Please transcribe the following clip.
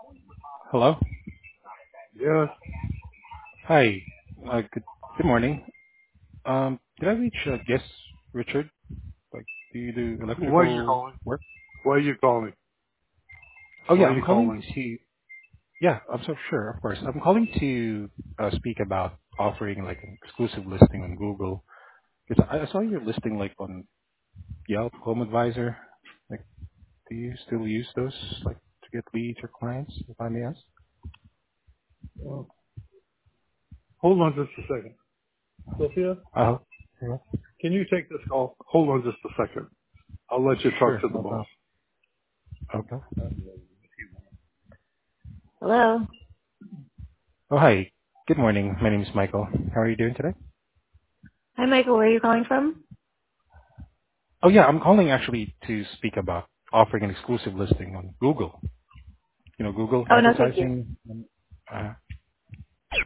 Hello. Yes. Hi. Good morning. Did I reach guest Richard? Like, do you do Why are you electrical calling? work? Why are you calling? Oh Why yeah, are I'm you calling calling? to. Yeah, I'm so sure, of course. I'm calling to speak about offering like an exclusive listing on Google. Because I saw your listing like on Yelp, Home Advisor. Like, do you still use those like to get leads or clients? If I may ask. Well, hold on just a second. Sophia, Oh. Yeah. can you take this call? Hold on just a second. I'll let you talk Sure. to the No boss. problem. Okay. Hello. Oh hi. Good morning. My name is Michael. How are you doing today? Hi, Michael. Where are you calling from? Oh yeah, I'm calling actually to speak about offering an exclusive listing on Google. You know, Google Oh, no, thank you. advertising.